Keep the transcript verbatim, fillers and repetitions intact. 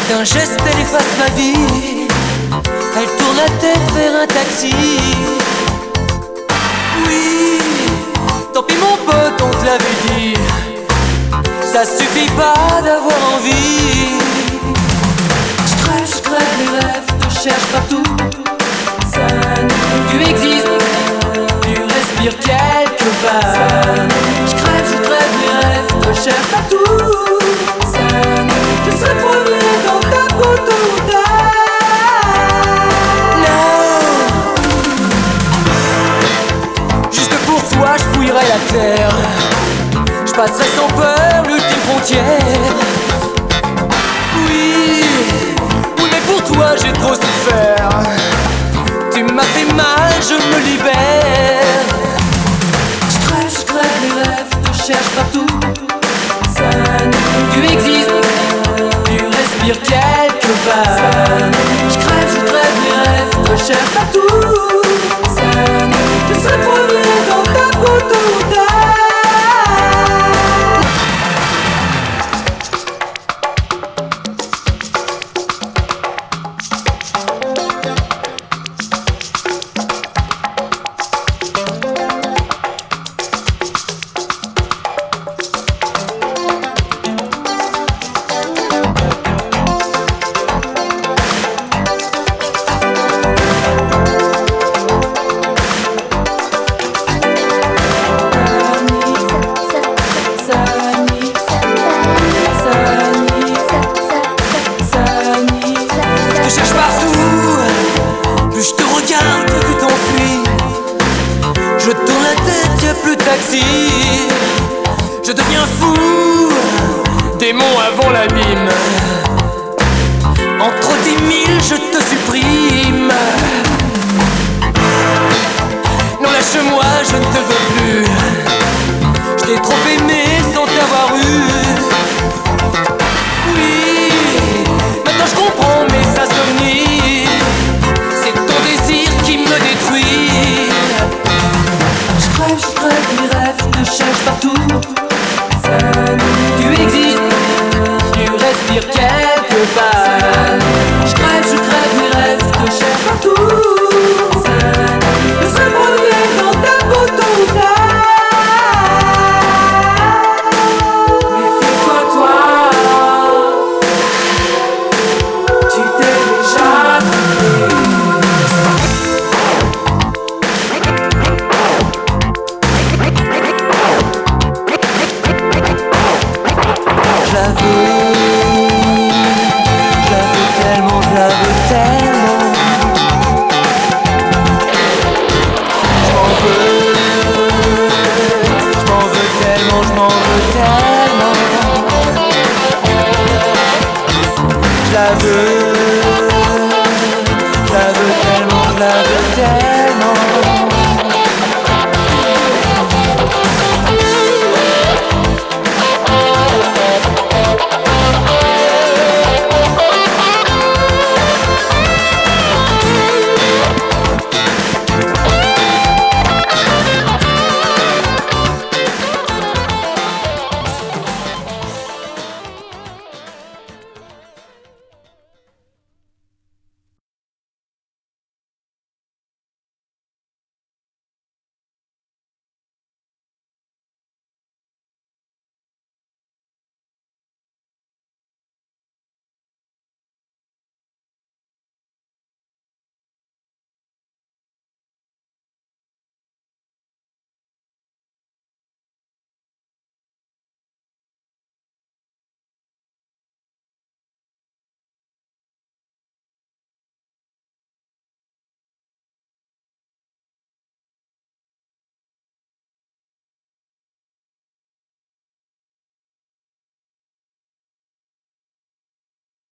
D'un geste elle efface ma vie, elle tourne la tête vers un taxi. Oui, tant pis mon pote, on te l'avait dit, ça suffit pas d'avoir envie. Je crève, je crève les rêves, te cherche partout. Ça, tu existes, tu respires quelque part. Je crève, je crève les rêves, te cherche partout. Ça, je serai premier dans ta peau tôt ou tard. Non, juste pour toi je fouillerai la terre, je passerai sans peur l'ultime frontière. Oui, oui mais pour toi j'ai trop souffert. Tu m'as fait mal, je me libère. Je crève, je crève les rêves, te cherche partout. Ça, tu existes, tu respires quelque part. Je crève, je crève les rêves, te cherche partout. Ça, je serai premier dans ta peau tôt ou tard. Je tourne la tête, y'a plus de taxi. Je deviens fou, démon avant l'abîme. Entre dix mille, je te supprime. Non, lâche-moi, je ne te veux plus. Je t'ai trop aimé sans t'avoir eu. Oui, maintenant je comprends mes insomnies. C'est ton désir qui me détruit. Je crève, je crève mes rêves, je te cherche partout. Ça, tu existes, tu respires quelque part. Je crève, je crève mes rêves, je te cherche partout. Ça, je serai premier dans ta peau tôt ou tard. Mais fais-toi toi, tu t'es déjà trompé. Je la veux, je la veux tellement, je la veux tellement. Je m'en veux, je m'en veux tellement, je m'en veux tellement. Je la veux.